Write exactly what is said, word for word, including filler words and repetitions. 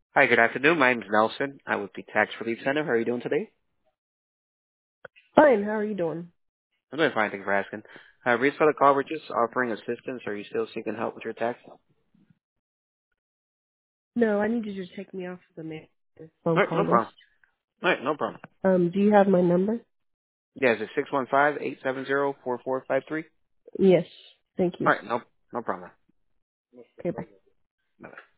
Hi, good afternoon. My name is Nelson. I with the Tax Relief Center. How are you doing today? Fine. How are you doing? I'm doing fine, thank you for asking. Uh, reason for the call, we're just offering assistance. Are you still seeking help with your tax? No, I need you to take me off the ma- phone All right, call no list. problem. All right, no problem. Um, do you have my number? Yeah, is it six one five, eight seven zero, four four five three? Yes. Thank you. All right, no, no problem. Okay, bye. Bye-bye.